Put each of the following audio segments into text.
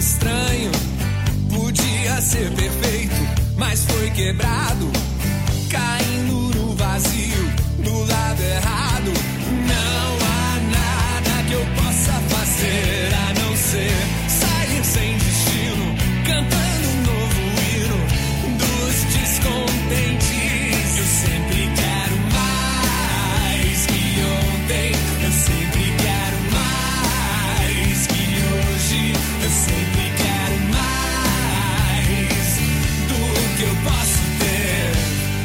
estranho. Podia ser perfeito, mas foi quebrado, caindo no vazio, do lado errado. Não há nada que eu possa fazer a não ser sair sem destino, cantando um novo hino dos descontentes. Eu sempre quero mais que ontem, eu sempre quero mais que hoje, eu sempre quero mais do que eu posso ter.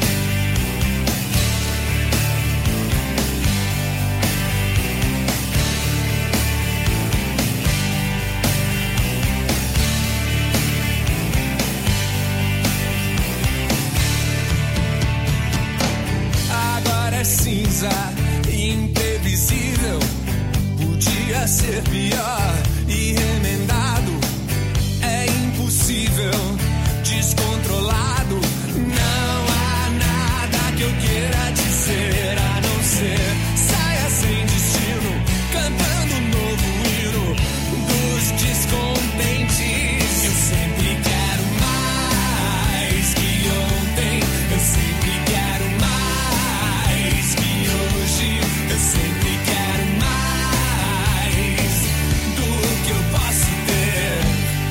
Agora é cinza e imprevisível. Podia ser pior e remendado. É impossível, descontrolado. Não há nada que eu queira dizer a não ser saia sem destino, cantando um novo hino dos descontentes. Eu sempre quero mais que ontem, eu sempre quero mais que hoje, eu sempre quero mais do que eu posso ter.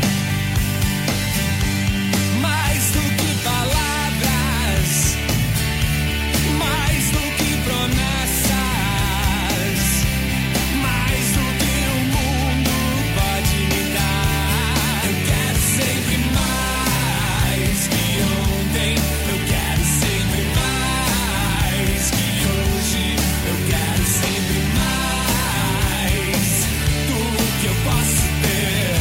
Mais do que palavras, mais do que promessas, mais do que o mundo pode me dar. Eu quero sempre mais que ontem, eu quero sempre mais que hoje, eu quero sempre mais do que eu posso ter.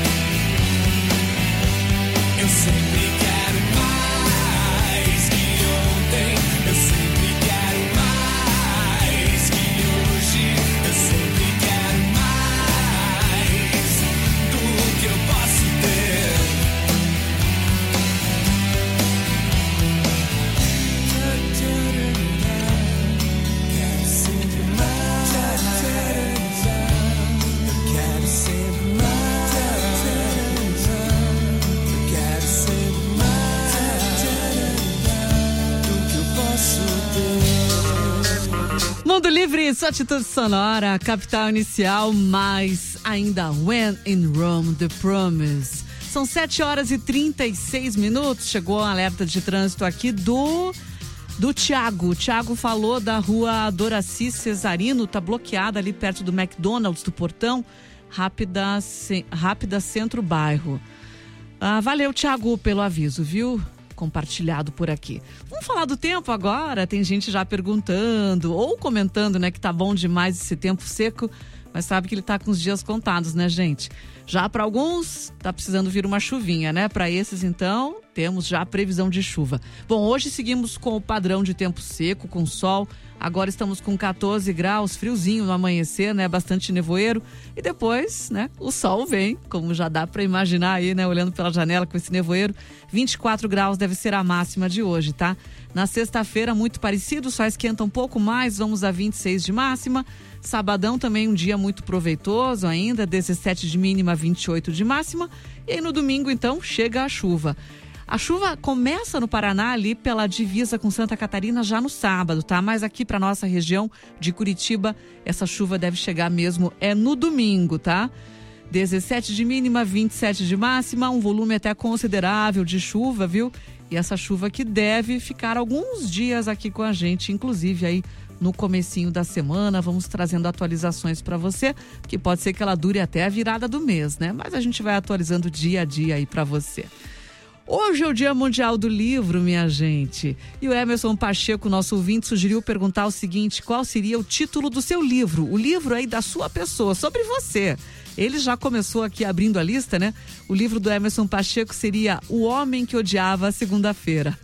Eu sempre quero mais que ontem, eu sempre quero mais que hoje, eu sempre quero mais do que eu posso ter. Quero sempre mais, eu quero sempre mais, eu quero sempre mais do que eu posso ter. Mundo Livre, sua atitude sonora, capital inicial, mais ainda When in Rome, The Promise. São 7h36. Chegou um alerta de trânsito aqui do Tiago. O Tiago falou da rua Doraci Cesarino, tá bloqueada ali perto do McDonald's, do Portão. Rápida Centro Bairro. Valeu, Tiago, pelo aviso, viu? Compartilhado por aqui. Vamos falar do tempo agora? Tem gente já perguntando ou comentando, né, que tá bom demais esse tempo seco, mas sabe que ele tá com os dias contados, né, gente? Já para alguns tá precisando vir uma chuvinha, né? Para esses, então, temos já a previsão de chuva. Bom, hoje seguimos com o padrão de tempo seco, com sol. Agora estamos com 14 graus, friozinho no amanhecer, né? Bastante nevoeiro. E depois, né? O sol vem, como já dá para imaginar aí, né? Olhando pela janela com esse nevoeiro. 24 graus deve ser a máxima de hoje, tá? Na sexta-feira, muito parecido, só esquenta um pouco mais, vamos a 26 de máxima. Sabadão também um dia muito proveitoso ainda, 17 de mínima, 28 de máxima. E aí no domingo, então, chega a chuva. A chuva começa no Paraná ali pela divisa com Santa Catarina já no sábado, tá? Mas aqui para nossa região de Curitiba, essa chuva deve chegar mesmo no domingo, tá? 17 de mínima, 27 de máxima, um volume até considerável de chuva, viu? E essa chuva que deve ficar alguns dias aqui com a gente, inclusive aí no comecinho da semana, vamos trazendo atualizações para você, que pode ser que ela dure até a virada do mês, né? Mas a gente vai atualizando dia a dia aí para você. Hoje é o Dia Mundial do Livro, minha gente. E o Emerson Pacheco, nosso ouvinte, sugeriu perguntar o seguinte: qual seria o título do seu livro? O livro aí da sua pessoa, sobre você. Ele já começou aqui abrindo a lista, né? O livro do Emerson Pacheco seria O Homem que Odiava a Segunda-feira.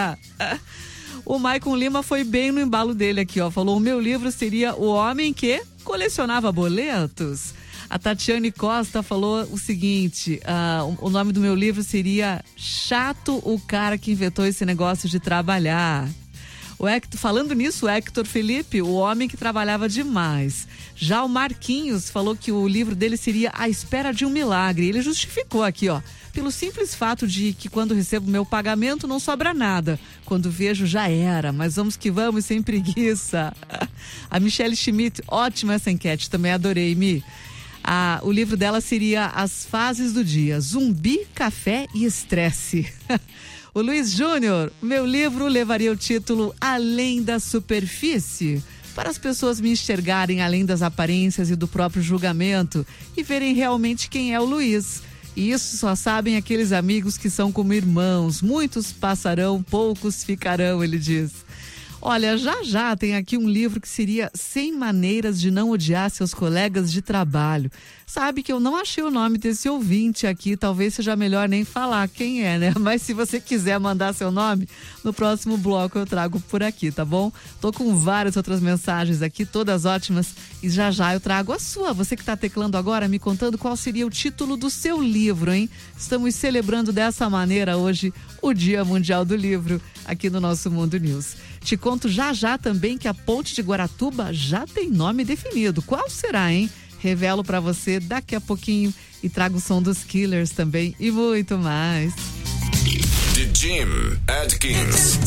O Maicon Lima foi bem no embalo dele aqui, ó. Falou: o meu livro seria O Homem que Colecionava Boletos. A Tatiane Costa falou o seguinte: o nome do meu livro seria Chato, o cara que inventou esse negócio de trabalhar. O Hector, falando nisso, o Hector Felipe, o homem que trabalhava demais. Já o Marquinhos falou que o livro dele seria A Espera de um Milagre. Ele justificou aqui, ó. Pelo simples fato de que quando recebo meu pagamento não sobra nada. Quando vejo já era, mas vamos que vamos sem preguiça. A Michelle Schmidt, ótima essa enquete, também adorei, Mi. O livro dela seria As Fases do Dia, Zumbi, Café e Estresse. O Luiz Júnior, meu livro levaria o título Além da Superfície, para as pessoas me enxergarem além das aparências e do próprio julgamento e verem realmente quem é o Luiz. E isso só sabem aqueles amigos que são como irmãos. Muitos passarão, poucos ficarão, ele diz. Olha, já tem aqui um livro que seria 100 maneiras de não odiar seus colegas de trabalho. Sabe que eu não achei o nome desse ouvinte aqui, talvez seja melhor nem falar quem é, né? Mas se você quiser mandar seu nome, no próximo bloco eu trago por aqui, tá bom? Tô com várias outras mensagens aqui, todas ótimas, e já eu trago a sua. Você que tá teclando agora, me contando qual seria o título do seu livro, hein? Estamos celebrando dessa maneira hoje o Dia Mundial do Livro, aqui no nosso Mundo News. Te conto já também que a Ponte de Guaratuba já tem nome definido. Qual será, hein? Revelo pra você daqui a pouquinho e trago o som dos Killers também e muito mais. The Jim Adkins.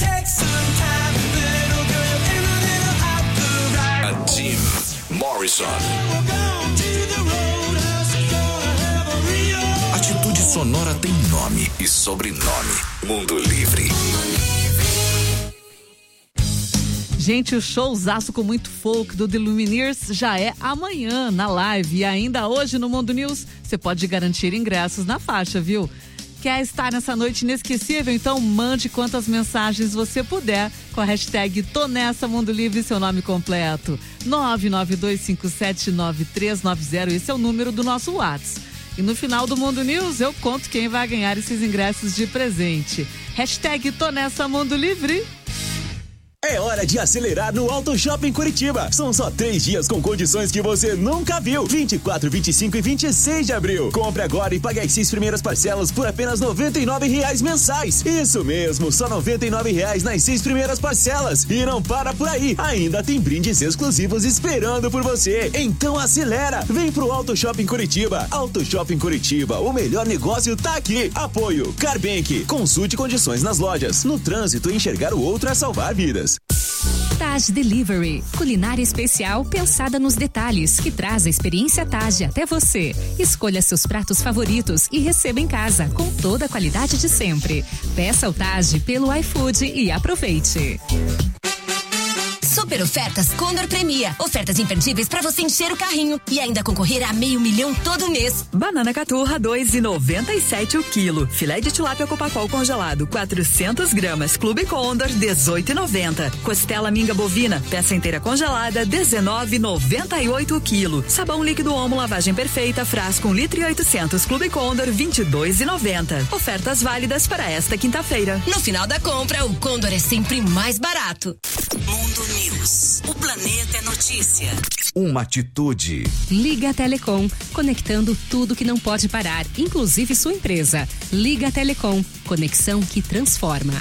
A Jim Morrison. Atitude Sonora tem nome e sobrenome. Mundo Livre. Gente, o showzaço com muito folk do The Lumineers já é amanhã na live. E ainda hoje no Mundo News, você pode garantir ingressos na faixa, viu? Quer estar nessa noite inesquecível? Então mande quantas mensagens você puder com a hashtag Tô Nessa Mundo Livre e seu nome completo. 992579390, esse é o número do nosso WhatsApp. E no final do Mundo News eu conto quem vai ganhar esses ingressos de presente. Hashtag Tô Nessa Mundo Livre. É hora de acelerar no Auto Shopping Curitiba. São só 3 dias com condições que você nunca viu. 24, 25 e 26 de abril. Compre agora e pague as 6 primeiras parcelas por apenas R$ 99,00 mensais. Isso mesmo, só R$ 99,00 nas 6 primeiras parcelas. E não para por aí. Ainda tem brindes exclusivos esperando por você. Então acelera. Vem pro Auto Shopping Curitiba. Auto Shopping Curitiba, o melhor negócio tá aqui. Apoio Carbank. Consulte condições nas lojas. No trânsito, enxergar o outro é salvar vidas. Taj Delivery, culinária especial pensada nos detalhes, que traz a experiência Taj até você. Escolha seus pratos favoritos e receba em casa com toda a qualidade de sempre. Peça o Taj pelo iFood e aproveite. Super ofertas Condor Premia. Ofertas imperdíveis para você encher o carrinho e ainda concorrer a R$500 mil todo mês. Banana caturra 2,97 o quilo. Filé de tilápia Copacol congelado 400 gramas. Clube Condor 18,90. Costela minga bovina peça inteira congelada 19,98 o quilo. Sabão líquido Omo lavagem perfeita frasco 1,8 litro. Clube Condor 22,90. Ofertas válidas para esta quinta-feira. No final da compra, o Condor é sempre mais barato. Mundo News. O planeta é notícia. Uma atitude. Liga Telecom, conectando tudo que não pode parar, inclusive sua empresa. Liga Telecom, conexão que transforma.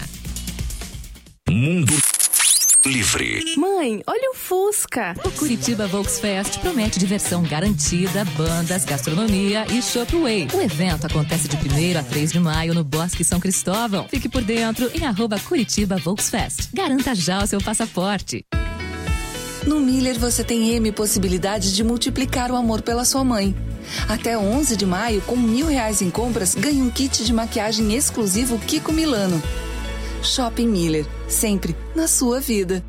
Mundo Livre. Mãe, olha o Fusca. O Curitiba Volksfest promete diversão garantida, bandas, gastronomia e Shopway. O evento acontece de 1º a 3 de maio no Bosque São Cristóvão. Fique por dentro em @Curitiba Volksfest. Garanta já o seu passaporte. No Miller você tem M possibilidades de multiplicar o amor pela sua mãe. Até 11 de maio, com R$1.000 em compras, ganhe um kit de maquiagem exclusivo Kiko Milano. Shopping Miller, sempre na sua vida.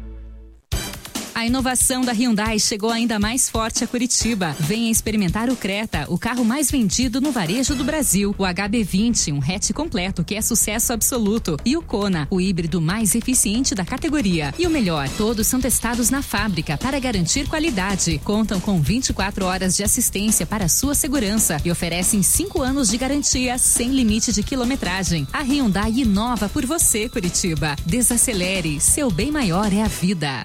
A inovação da Hyundai chegou ainda mais forte a Curitiba. Venha experimentar o Creta, o carro mais vendido no varejo do Brasil. O HB20, um hatch completo que é sucesso absoluto. E o Kona, o híbrido mais eficiente da categoria. E o melhor, todos são testados na fábrica para garantir qualidade. Contam com 24 horas de assistência para sua segurança e oferecem 5 anos de garantia sem limite de quilometragem. A Hyundai inova por você, Curitiba. Desacelere, seu bem maior é a vida.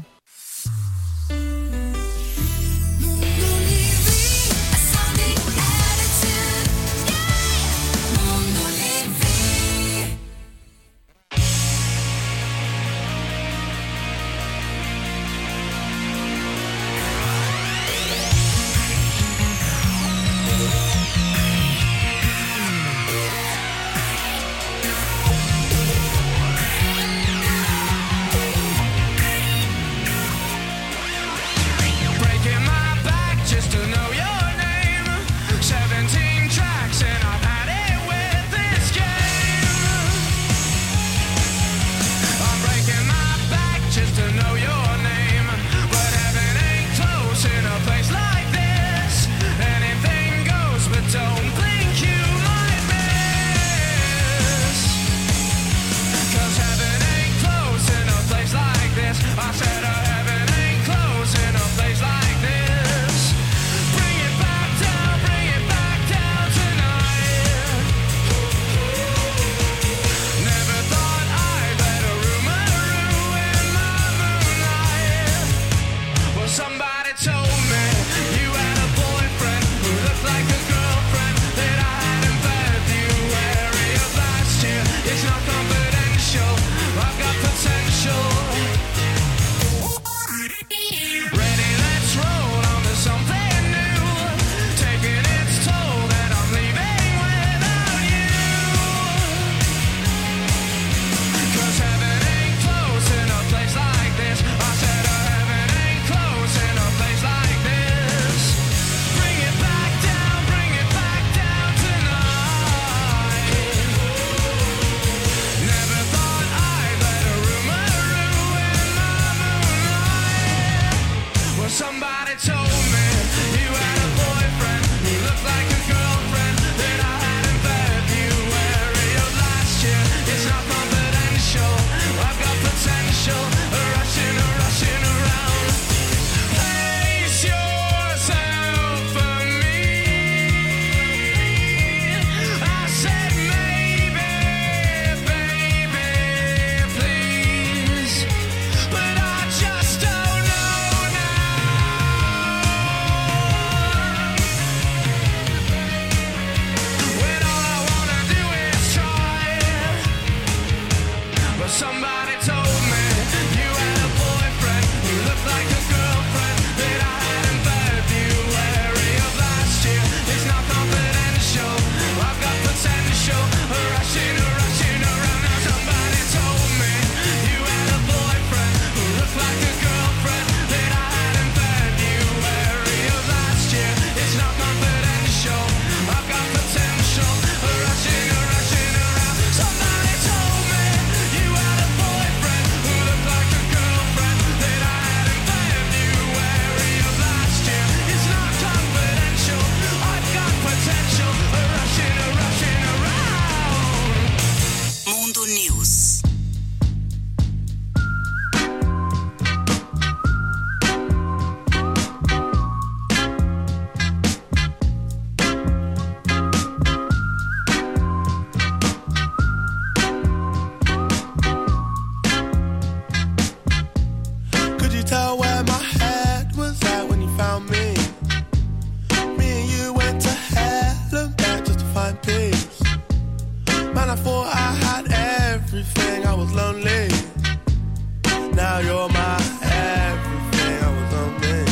find peace. Man, I thought I had everything, I was lonely. Now you're my everything, I was lonely.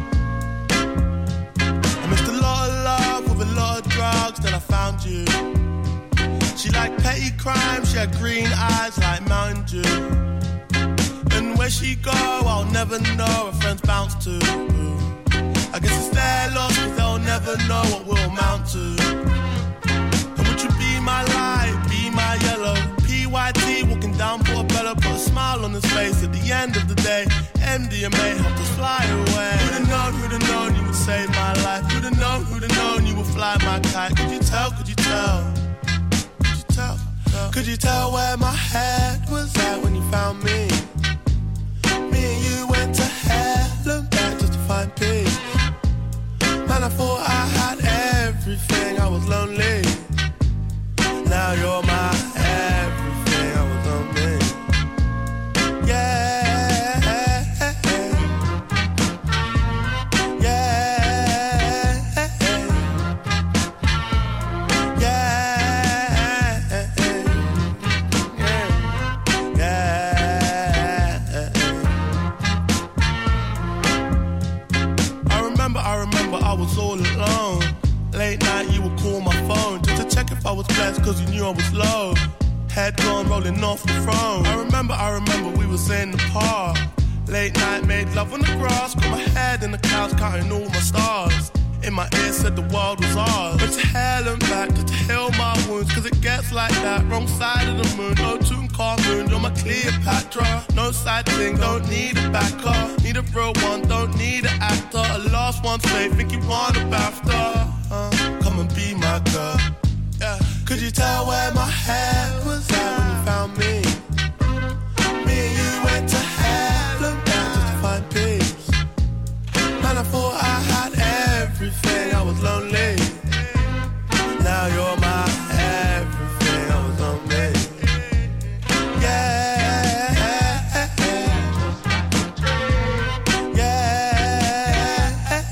I missed a lot of love with a lot of drugs, then I found you. She liked petty crime, she had green eyes like Mountain Dew. And where she go, I'll never know, her friends bounce to. I guess it's their loss, cause they'll never know what we'll amount to. And would you be my light, be my yellow? PYT walking down Portobello, put a smile on his face. At the end of the day, MDMA helped us fly away. Who'd have known you would save my life? Who'd have known you would fly my kite? Could you tell, could you tell? Could you tell? Could you tell where my head was at when you found me? Me and you went to hell and back just to find peace. Man, I thought I had everything, I was lonely. Now you're my everything, I was lonely. Yeah, yeah, yeah, I remember I was all alone. Late night you would call my phone just to check if I was blessed, cause you knew I was low. Head gone rolling off the throne. I remember we was in the park. Late night made love on the grass. Got my head in the clouds counting all my stars. In my ear said the world was ours. Went to hell and back just to heal my wounds, cause it gets like that. Wrong side of the moon, no Tutankhamun. You're my Cleopatra. No side thing, don't need a backer. Need a real one, don't need an actor. A last one's fake, think you want a BAFTA. Come and be my girl. Yeah. Could you tell where my head was at when you found me? Me and you went to hell and back just to find peace. Man, I thought I had everything, I was lonely. Now you're my everything, I was lonely. Yeah, yeah, yeah, yeah.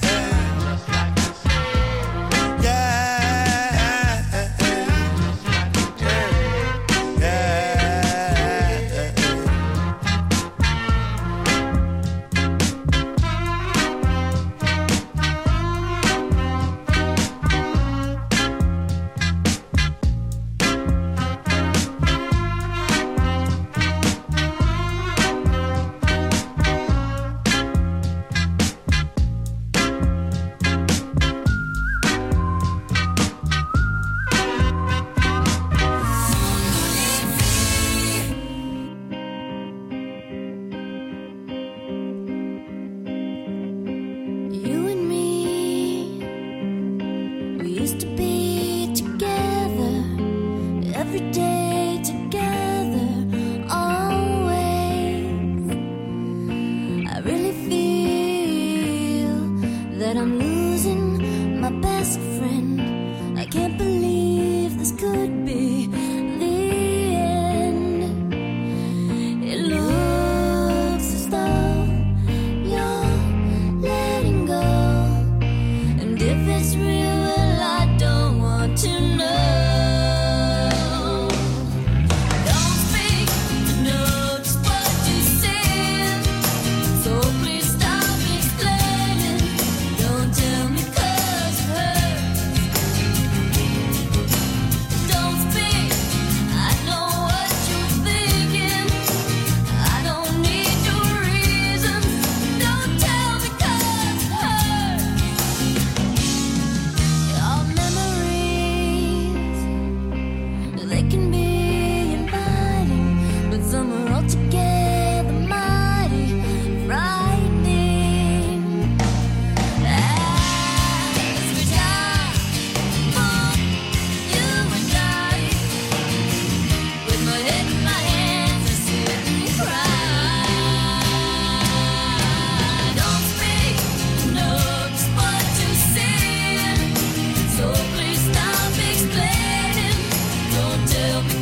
Tell me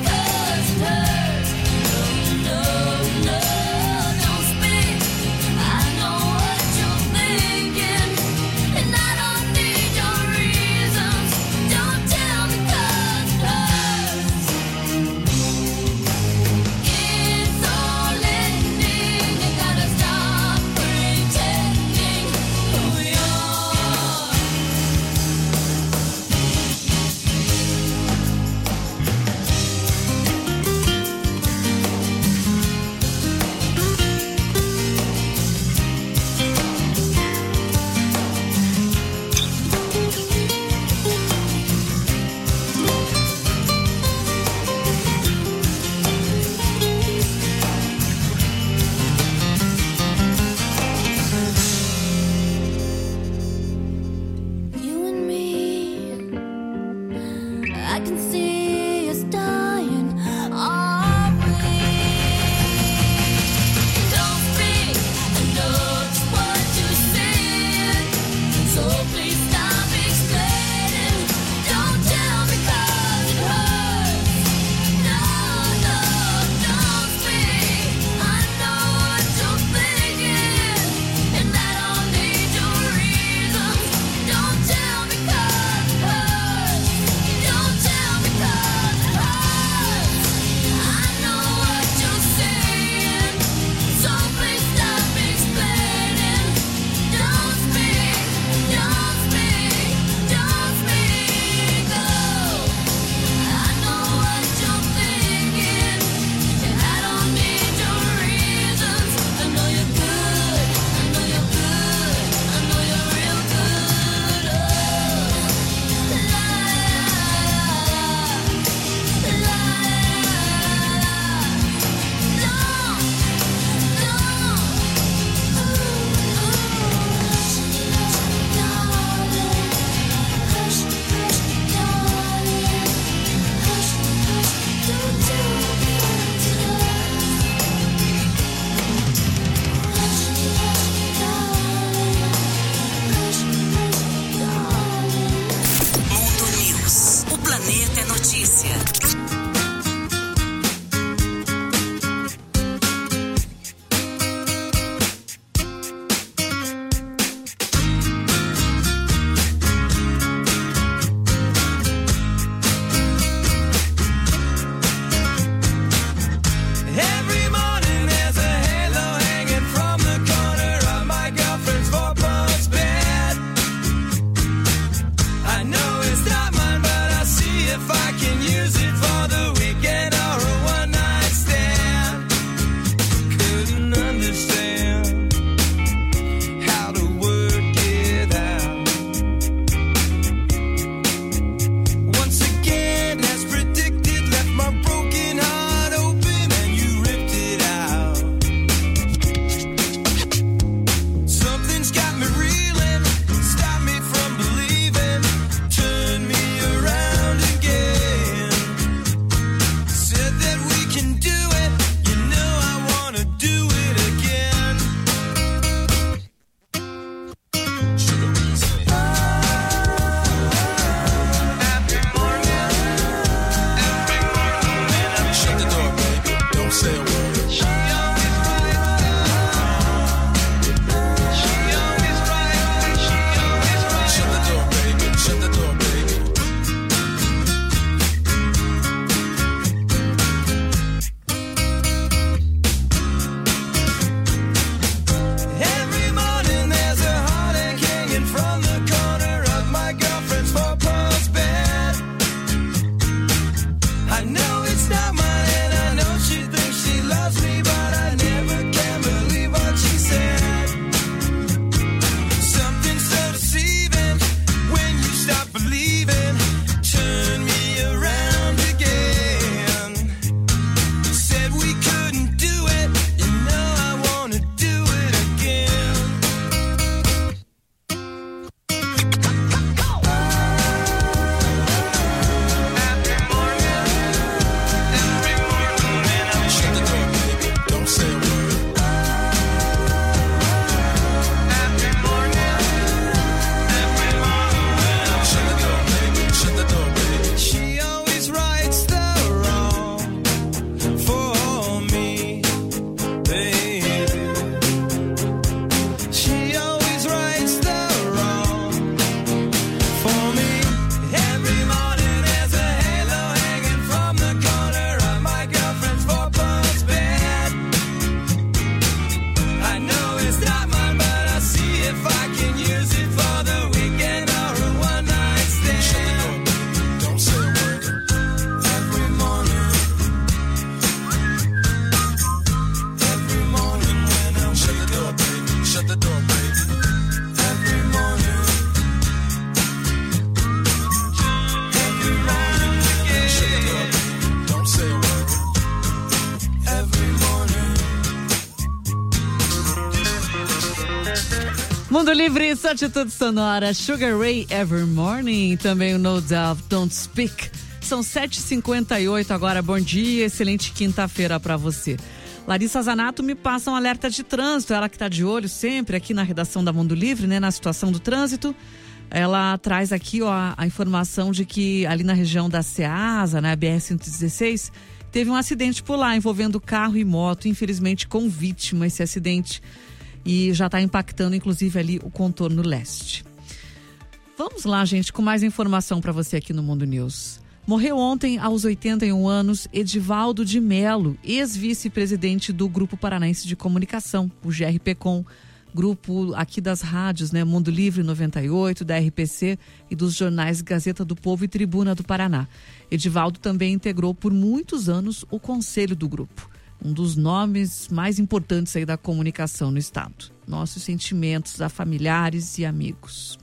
I can see us dying. Are we? Don't speak, I know just what you're saying. So please stop explaining. Don't tell me 'cause it hurts. No, no, don't speak. I know what you're thinking, and I don't need your reasons. Don't tell me 'cause it hurts. Don't tell me 'cause it hurts. I know what you're saying, so please stop explaining. Don't speak, don't speak, don't speak. Oh, I know what you're thinking, and I don't need your reasons. I know you're good, I know you're good, I know you're real good. Oh, la la la Mundo News. O planeta é notícia. Every morning there's a halo hanging from the corner of my girlfriend's four-post bed. I know it's not mine, but I'll see if I can use it for the weekend or a one-night stand. Couldn't understand how to work it out. Once again, as predicted, left my broken heart open and you ripped it out. Something's got me reeling, stopped me from believing, turned me around again. Said that we can do it, you know I wanna do it again. Every morning, shut the door, baby, don't say a word. She always right, she always right, she always right. Shut the door, baby, shut the door, baby. Every morning there's a heartache hanging from the corner of my girlfriend's four-post bed. I know it's not mine, and I know she thinks she loves me, but I never can believe what she said. Something so deceiving when you stop believing. Turn me around again. Said we couldn't do it, you know I wanna do it again. Shut the door, baby, don't say a word. Shut the door, baby, shut the door, baby. She always rights the wrong for me, baby. She always rights the wrong for me. Every morning there's a halo hanging from the corner of my girlfriend's four-post bed. I know it's not mine, but I'll see if I can use it for the weekend or a one-night stand. Shut the door, baby, don't say a word. Every morning when I'm shut the door, baby, shut the door, baby. Every morning, shut the door, baby, don't say a word. Every morning. Mundo Livre, só atitude sonora. Sugar Ray, Every Morning. Também o No Doubt, Don't Speak. são 7h58 agora. Bom dia, excelente quinta-feira para você. Larissa Zanato me passa um alerta de trânsito, ela que está de olho sempre aqui na redação da Mundo Livre, né, na situação do trânsito. Ela traz aqui a informação de que ali na região da Ceasa, na BR-116, teve um acidente por lá envolvendo carro e moto, infelizmente com vítima esse acidente, e já está impactando inclusive ali o contorno leste. Vamos lá, gente, com mais informação para você aqui no Mundo News. Morreu ontem, aos 81 anos, Edivaldo de Melo, ex-vice-presidente do Grupo Paranaense de Comunicação, o GRPcom, grupo aqui das rádios, né, Mundo Livre 98, da RPC e dos jornais Gazeta do Povo e Tribuna do Paraná. Edivaldo também integrou por muitos anos o conselho do grupo, um dos nomes mais importantes aí da comunicação no estado. Nossos sentimentos a familiares e amigos.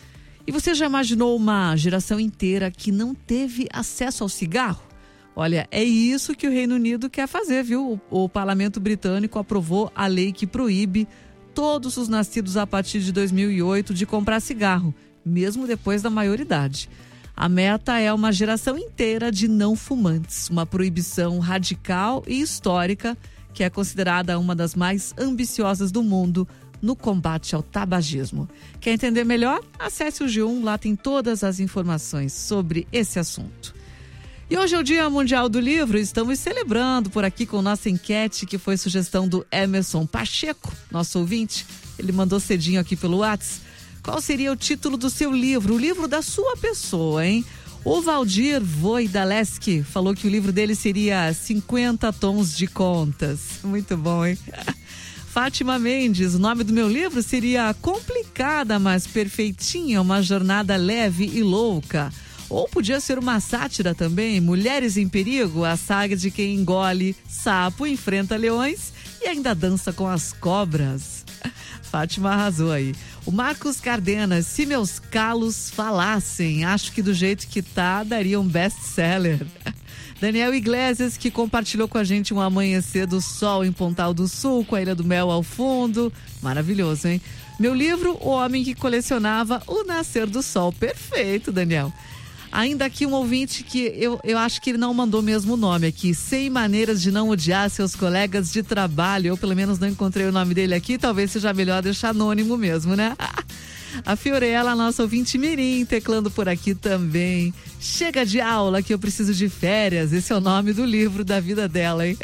E você já imaginou uma geração inteira que não teve acesso ao cigarro? Olha, é isso que o Reino Unido quer fazer, viu? O parlamento britânico aprovou a lei que proíbe todos os nascidos a partir de 2008 de comprar cigarro, mesmo depois da maioridade. A meta é uma geração inteira de não fumantes, uma proibição radical e histórica que é considerada uma das mais ambiciosas do mundo no combate ao tabagismo. Quer entender melhor? Acesse o G1, lá tem todas as informações sobre esse assunto. E hoje é o Dia Mundial do Livro, estamos celebrando por aqui com nossa enquete, que foi sugestão do Emerson Pacheco, nosso ouvinte. Ele mandou cedinho aqui pelo WhatsApp. Qual seria o título do seu livro? O livro da sua pessoa, hein? O Valdir Voidaleski falou que o livro dele seria 50 Tons de Contas. Muito bom, hein? Fátima Mendes, o nome do meu livro seria Complicada, mas Perfeitinha, uma jornada leve e louca. Ou podia ser uma sátira também, Mulheres em Perigo, a saga de quem engole sapo, enfrenta leões e ainda dança com as cobras. Fátima arrasou aí. O Marcos Cardenas, se meus calos falassem, acho que do jeito que tá, daria um best-seller. Daniel Iglesias, que compartilhou com a gente um amanhecer do sol em Pontal do Sul, com a Ilha do Mel ao fundo. Maravilhoso, hein? Meu livro, O Homem que Colecionava o Nascer do Sol. Perfeito, Daniel. Ainda aqui um ouvinte que eu acho que ele não mandou mesmo o nome aqui. 100 maneiras de não odiar seus colegas de trabalho. Eu pelo menos não encontrei o nome dele aqui. Talvez seja melhor deixar anônimo mesmo, né? A Fiorella, nossa ouvinte mirim, teclando por aqui também. Chega de aula que eu preciso de férias. Esse é o nome do livro da vida dela, hein?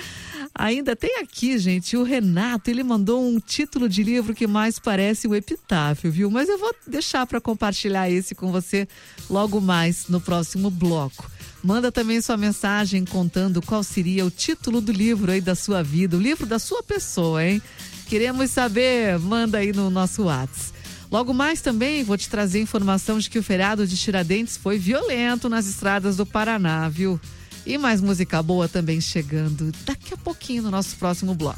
Ainda tem aqui, gente, o Renato, ele mandou um título de livro que mais parece o epitáfio, viu? Mas eu vou deixar para compartilhar esse com você logo mais no próximo bloco. Manda também sua mensagem contando qual seria o título do livro aí da sua vida, o livro da sua pessoa, hein? Queremos saber, manda aí no nosso WhatsApp. Logo mais também vou te trazer informação de que o feriado de Tiradentes foi violento nas estradas do Paraná, viu? E mais música boa também chegando daqui a pouquinho no nosso próximo bloco.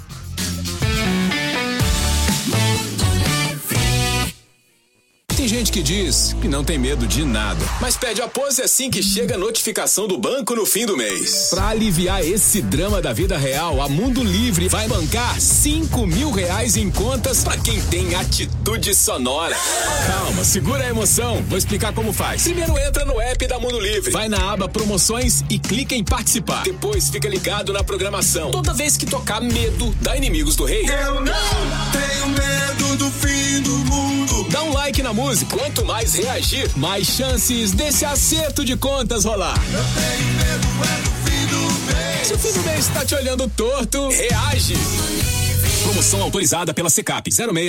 Tem gente que diz que não tem medo de nada, mas pede a pose assim que chega a notificação do banco no fim do mês. Pra aliviar esse drama da vida real, a Mundo Livre vai bancar R$5.000 em contas pra quem tem atitude sonora. Calma, segura a emoção, vou explicar como faz. Primeiro entra no app da Mundo Livre, vai na aba promoções e clica em participar. Depois fica ligado na programação. Toda vez que tocar Medo da Inimigos do Rei. Eu não tenho medo do fim do mundo. Dá um like na música. Quanto mais reagir, mais chances desse acerto de contas rolar. Eu tenho medo do fim do mês. Se o fim do mês tá te olhando torto, reage. Promoção autorizada pela Secap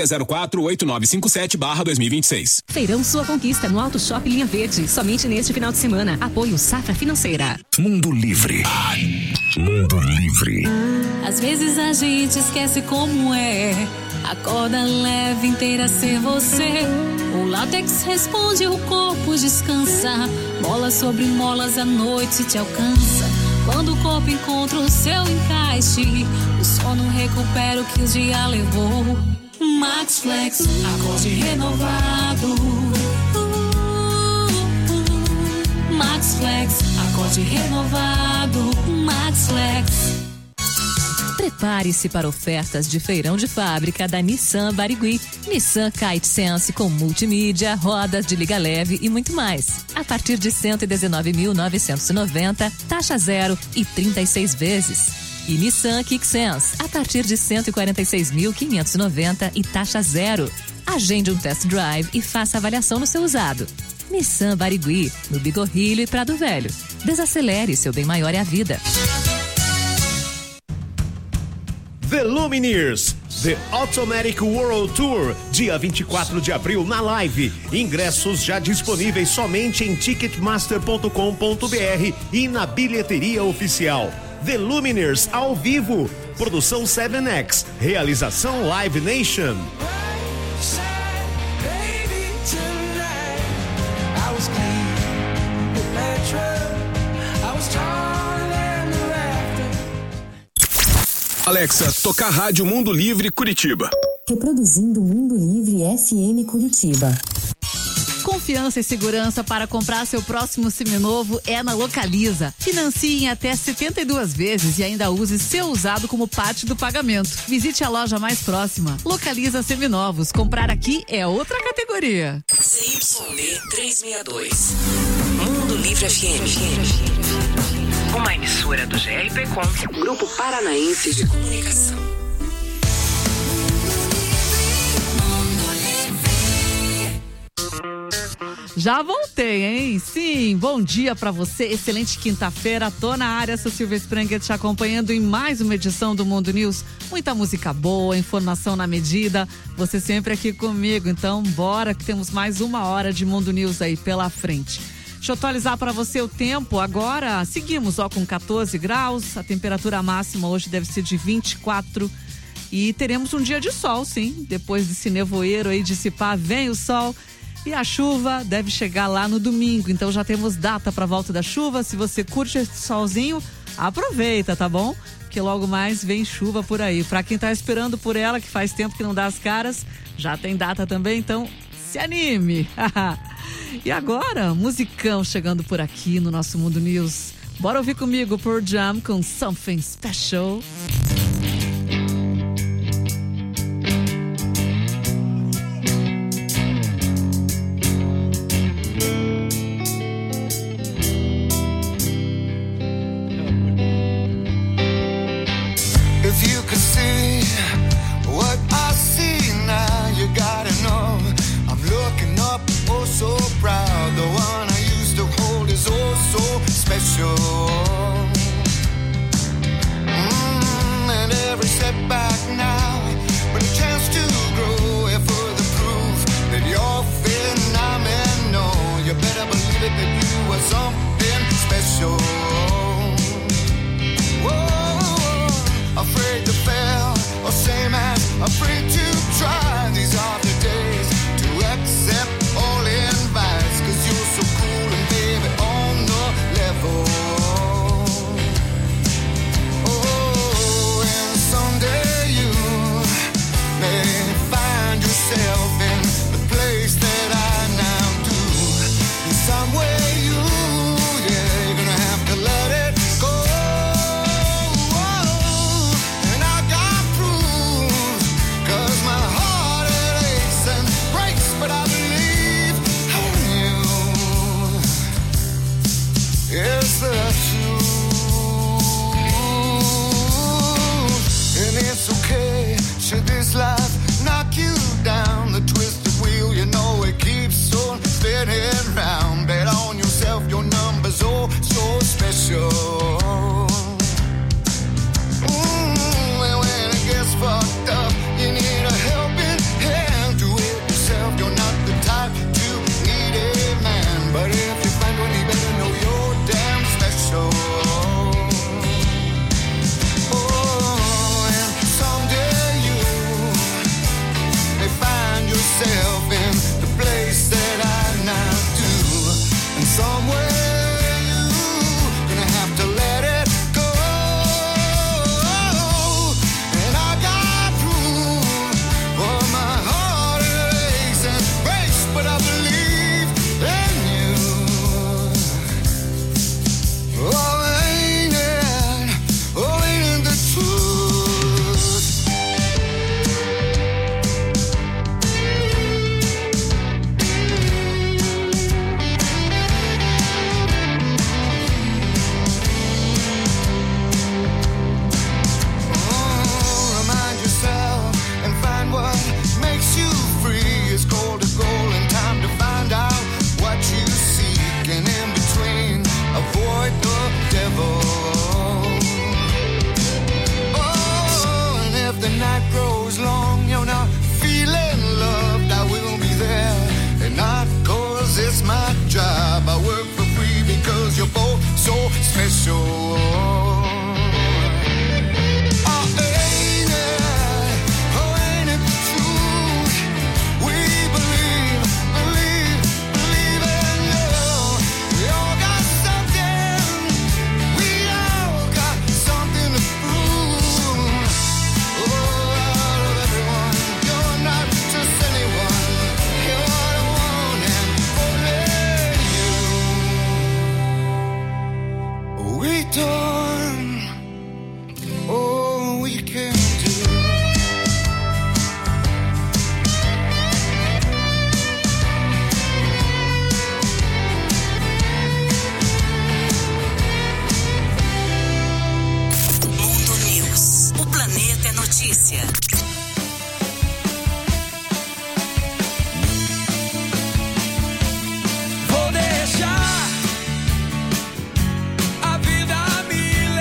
06048957/2026. Feirão Sua Conquista no Auto Shop Linha Verde, somente neste final de semana. Apoio Safra Financeira. Mundo Livre. Mundo Livre. Às vezes a gente esquece como é. Acorda leve, inteira ser você. O látex responde, o corpo descansa. Molas sobre molas, a noite te alcança. Quando o corpo encontra o seu encaixe, o sono recupera o que o dia levou. Max Flex, acorde renovado. Max Flex, acorde renovado. Max Flex. Prepare-se para ofertas de feirão de fábrica da Nissan Barigui. Nissan Kite Sense com multimídia, rodas de liga leve e muito mais. A partir de R$ 119.990, taxa zero e 36 vezes. E Nissan Kick Sense, a partir de R$ 146.590 e taxa zero. Agende um test drive e faça avaliação no seu usado. Nissan Barigui, no Bigorrilho e Prado Velho. Desacelere, seu bem maior é a vida. The Lumineers, The Automatic World Tour, dia 24 de abril na Live. Ingressos já disponíveis somente em ticketmaster.com.br e na bilheteria oficial. The Lumineers ao vivo, produção 7X, realização Live Nation. Alexa, tocar Rádio Mundo Livre Curitiba. Reproduzindo Mundo Livre FM Curitiba. Confiança e segurança para comprar seu próximo seminovo é na Localiza. Financie em até 72 vezes e ainda use seu usado como parte do pagamento. Visite a loja mais próxima. Localiza Seminovos. Comprar aqui é outra categoria. CYD 362. Mundo Livre FM. Uma emissora do GRPcom, Grupo Paranaense de Comunicação. Já voltei, hein? Sim, bom dia pra você, excelente quinta-feira, tô na área, sou Silvia Spranger te acompanhando em mais uma edição do Mundo News, muita música boa, informação na medida, você sempre aqui comigo, então bora que temos mais uma hora de Mundo News aí pela frente. Deixa eu atualizar para você o tempo. Agora seguimos com 14 graus. A temperatura máxima hoje deve ser de 24. E teremos um dia de sol, sim. Depois desse nevoeiro aí dissipar, vem o sol. E a chuva deve chegar lá no domingo. Então já temos data para a volta da chuva. Se você curte esse solzinho, aproveita, tá bom? Porque logo mais vem chuva por aí. Para quem tá esperando por ela, que faz tempo que não dá as caras, já tem data também. Então se anime. E agora, musicão chegando por aqui no nosso Mundo News. Bora ouvir comigo Pearl Jam com Something Special. If you could see what I see now, you gotta know I'm looking up, oh so proud. The one I used to hold is oh so special. special. Oh, ain't it the truth? We believe in love. We all got something. We all got something to prove. Oh, out of everyone, you're not just anyone. You're the one and only you. We done all we can do. Mundo News. O planeta é notícia. Vou deixar a vida me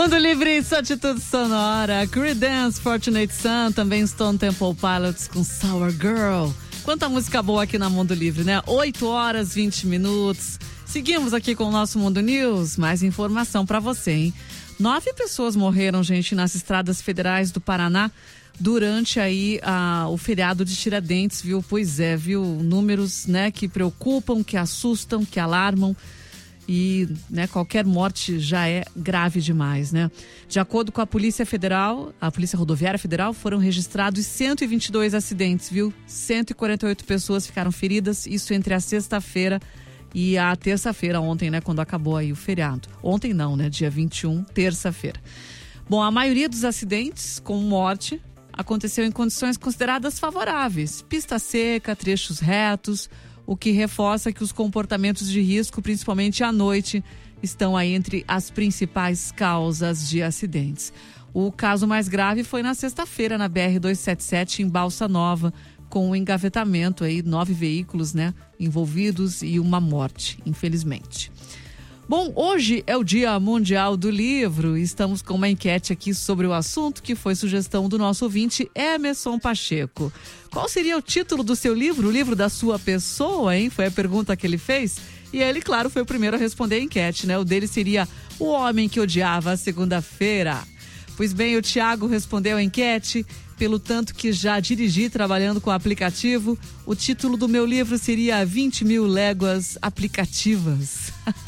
Mundo Livre, sua atitude sonora. Creedence, Fortunate Son, também Stone Temple Pilots com Sour Girl. Quanta música boa aqui na Mundo Livre, né? 8 horas, 20 minutos. Seguimos aqui com o nosso Mundo News. Mais informação pra você, hein? 9 pessoas morreram, gente, nas estradas federais do Paraná durante aí o feriado de Tiradentes, viu? Pois é, viu? Números, né, que preocupam, que assustam, que alarmam. E, né, qualquer morte já é grave demais, né? De acordo com a Polícia Federal, a Polícia Rodoviária Federal, foram registrados 122 acidentes, viu? 148 pessoas ficaram feridas, isso entre a sexta-feira e a terça-feira, ontem, né, quando acabou aí o feriado. Ontem não, né, dia 21, terça-feira. Bom, a maioria dos acidentes com morte aconteceu em condições consideradas favoráveis. Pista seca, trechos retos, o que reforça que os comportamentos de risco, principalmente à noite, estão aí entre as principais causas de acidentes. O caso mais grave foi na sexta-feira, na BR-277, em Balsa Nova, com um engavetamento aí, 9 veículos, né, envolvidos e uma morte, infelizmente. Bom, hoje é o Dia Mundial do Livro. Estamos com uma enquete aqui sobre o assunto, que foi sugestão do nosso ouvinte Emerson Pacheco. Qual seria o título do seu livro, o livro da sua pessoa, hein? Foi a pergunta que ele fez. E ele, claro, foi o primeiro a responder a enquete, né? O dele seria O Homem que Odiava a Segunda-feira. Pois bem, o Tiago respondeu a enquete. Pelo tanto que já dirigi trabalhando com o aplicativo, o título do meu livro seria 20 mil léguas aplicativas.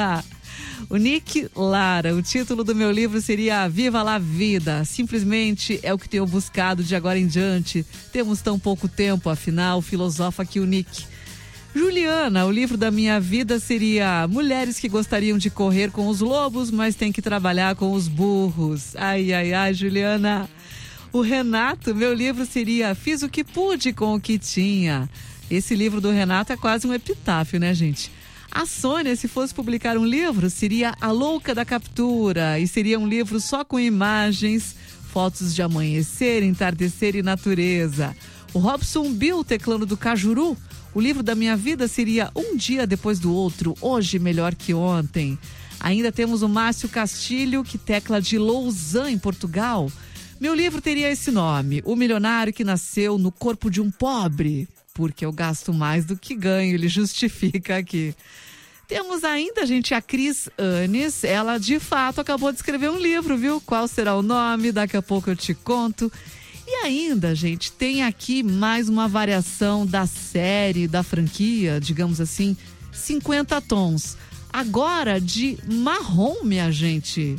O Nick Lara, o título do meu livro seria Viva la Vida. Simplesmente é o que tenho buscado de agora em diante. Temos tão pouco tempo, afinal, filosofa aqui o Nick. Juliana, o livro da minha vida seria Mulheres que gostariam de correr com os lobos, mas têm que trabalhar com os burros. Ai, ai, ai, Juliana. O Renato, meu livro seria Fiz o que pude com o que tinha. Esse livro do Renato é quase um epitáfio, né, gente? A Sônia, se fosse publicar um livro, seria A Louca da Captura. E seria um livro só com imagens, fotos de amanhecer, entardecer e natureza. O Robson Bill, teclando do Cajuru. O livro da minha vida seria Um Dia Depois do Outro, Hoje Melhor que Ontem. Ainda temos o Márcio Castilho, que tecla de Lausanne, em Portugal. Meu livro teria esse nome, O Milionário que Nasceu no Corpo de um Pobre. Porque eu gasto mais do que ganho, ele justifica aqui. Temos ainda, gente, a Cris Anes. Ela, de fato, acabou de escrever um livro, viu? Qual será o nome? Daqui a pouco eu te conto. E ainda, gente, tem aqui mais uma variação da série, da franquia, digamos assim, 50 Tons. Agora de marrom, minha gente.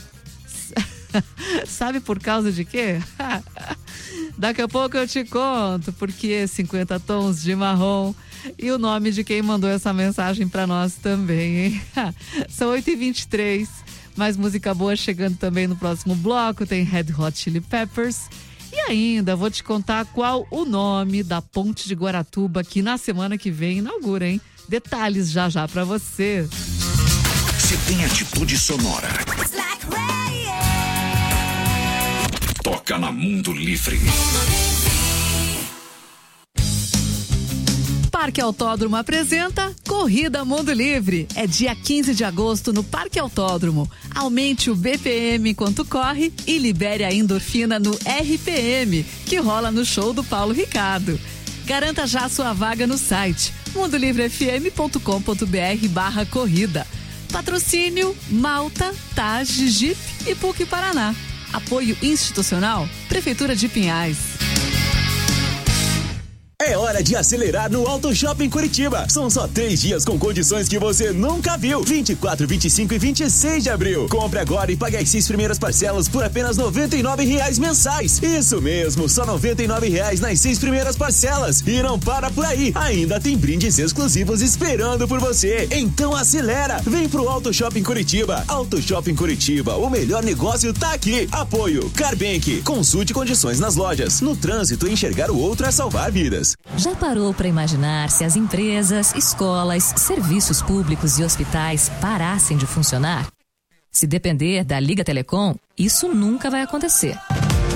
Sabe por causa de quê? Daqui a pouco eu te conto porque 50 Tons de Marrom e o nome de quem mandou essa mensagem para nós também, hein? São 8h23, mais música boa chegando também no próximo bloco, tem Red Hot Chili Peppers e ainda vou te contar qual o nome da Ponte de Guaratuba que na semana que vem inaugura, hein? Detalhes já já para você. Se tem atitude sonora, toca na Mundo Livre. Parque Autódromo apresenta Corrida Mundo Livre. É dia 15 de agosto no Parque Autódromo. Aumente o BPM enquanto corre e libere a endorfina no RPM, que rola no show do Paulo Ricardo. Garanta já sua vaga no site mundolivrefm.com.br/corrida. Patrocínio Malta, TAG, Jeep e PUC Paraná. Apoio institucional, Prefeitura de Pinhais. É hora de acelerar no Auto Shopping Curitiba. São só 3 dias com condições que você nunca viu. 24, 25 e 26 de abril. Compre agora e pague as 6 primeiras parcelas por apenas R$ 99,00 mensais. Isso mesmo, só R$ 99,00 nas 6 primeiras parcelas. E não para por aí. Ainda tem brindes exclusivos esperando por você. Então acelera. Vem pro Auto Shopping Curitiba. Auto Shopping Curitiba, o melhor negócio tá aqui. Apoio Carbank. Consulte condições nas lojas. No trânsito, enxergar o outro é salvar vidas. Já parou para imaginar se as empresas, escolas, serviços públicos e hospitais parassem de funcionar? Se depender da Liga Telecom, isso nunca vai acontecer.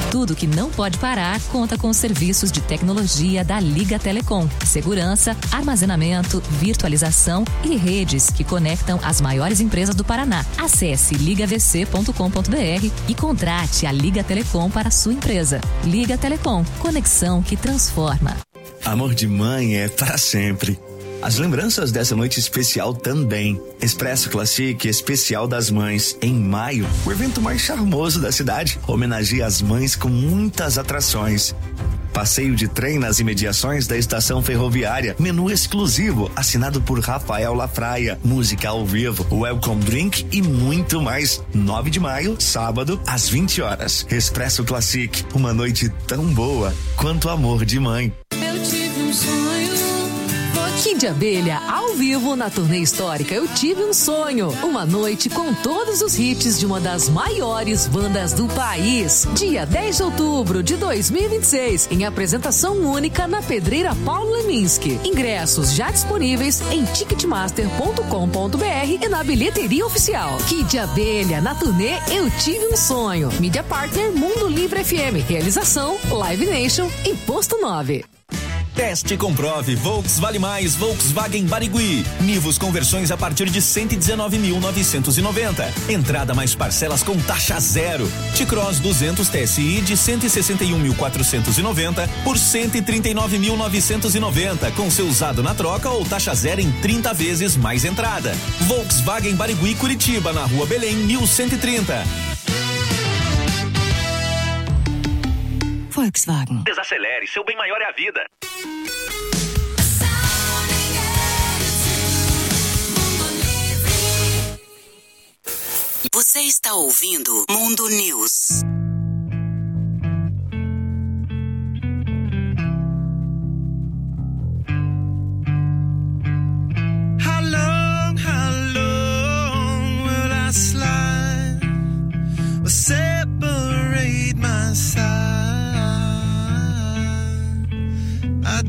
Tudo que não pode parar conta com os serviços de tecnologia da Liga Telecom. Segurança, armazenamento, virtualização e redes que conectam as maiores empresas do Paraná. Acesse ligavc.com.br e contrate a Liga Telecom para a sua empresa. Liga Telecom, conexão que transforma. Amor de mãe é para sempre. As lembranças dessa noite especial também. Expresso Classic Especial das Mães. Em maio, o evento mais charmoso da cidade homenageia as mães com muitas atrações. Passeio de trem nas imediações da estação ferroviária. Menu exclusivo, assinado por Rafael Lafraia. Música ao vivo, welcome drink e muito mais. 9 de maio, sábado, às 20 horas. Expresso Classic, uma noite tão boa quanto amor de mãe. Eu tive um sonho. Kid Abelha, ao vivo na turnê histórica Eu Tive um Sonho. Uma noite com todos os hits de uma das maiores bandas do país. Dia 10 de outubro de 2026, em apresentação única na Pedreira Paulo Leminski. Ingressos já disponíveis em ticketmaster.com.br e na bilheteria oficial. Kid Abelha, na turnê Eu Tive um Sonho. Mídia Partner Mundo Livre FM. Realização Live Nation e Posto 9. Teste e comprove Volks Vale Mais Volkswagen Barigui. Nivus conversões a partir de 119.990. Entrada mais parcelas com taxa zero. T-Cross 200 TSI de 161.490 por 139.990 com seu usado na troca ou taxa zero em 30 vezes mais entrada. Volkswagen Barigui Curitiba, na Rua Belém 1130. Volkswagen. Desacelere, seu bem maior é a vida. Você está ouvindo Mundo News. How long will I slide or separate my side? I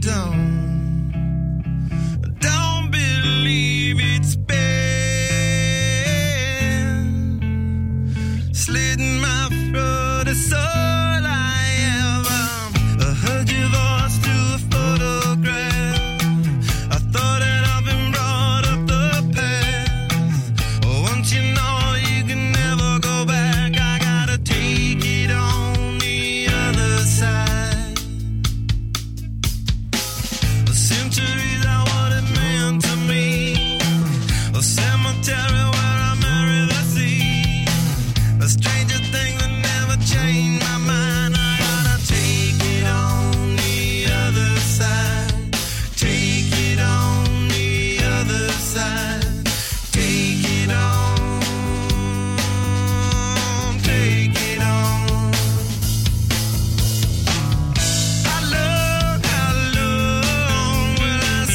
don't believe it's been slitting my throat. It's all I am. I heard your voice through a photograph. I thought that I've been brought up the past. Once you know you can never go back, I gotta take it on the other side. Centuries are what it meant to me. A cemetery where I marry the sea. A stranger thing that never changed my mind. I gotta take it on the other side. Take it on the other side. Take it on. Take it on. How long will I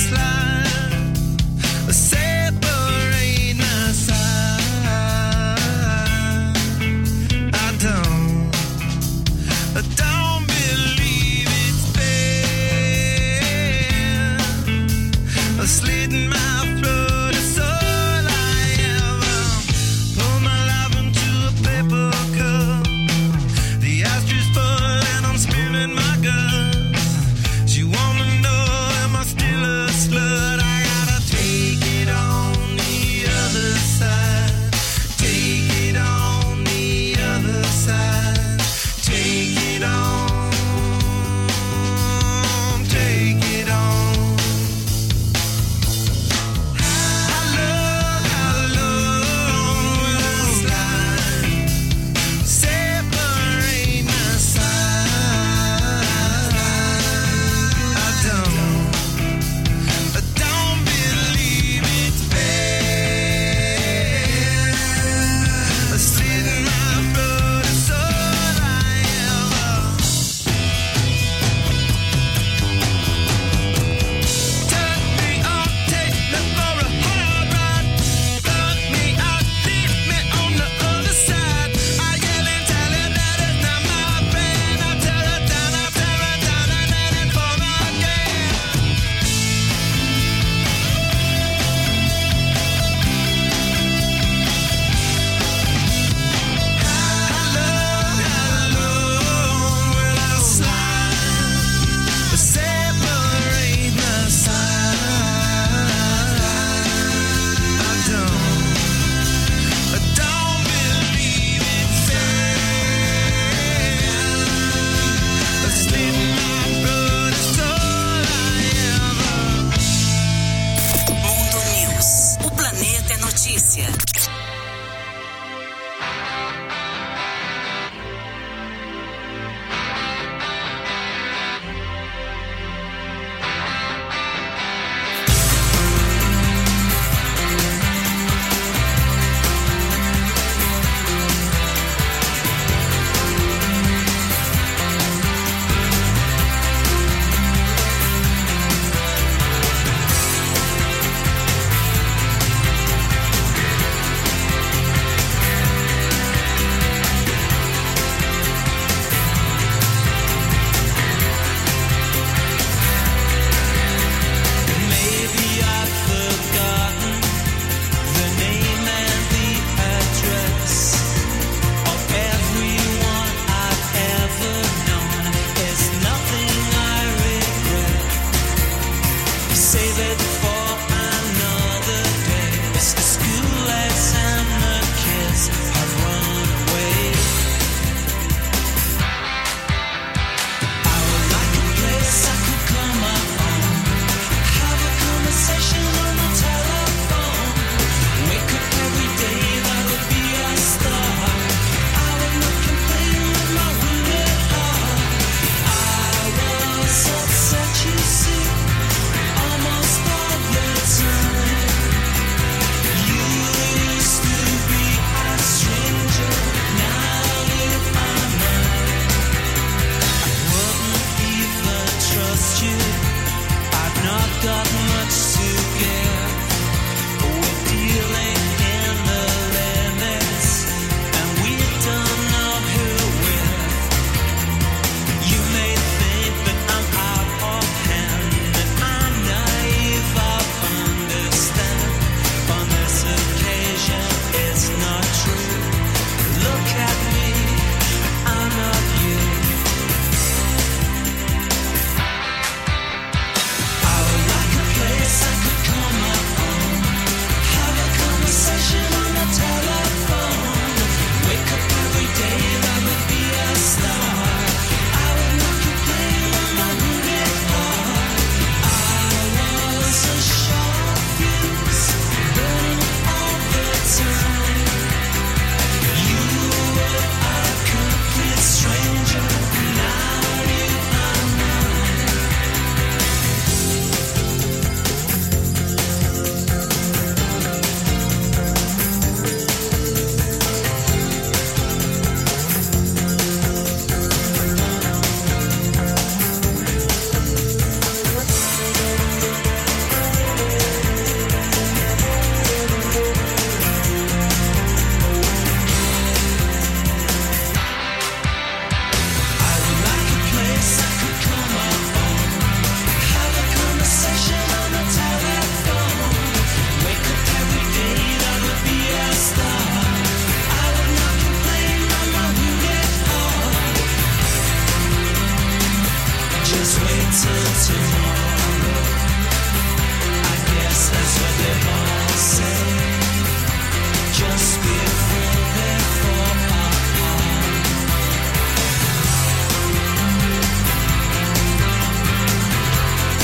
got me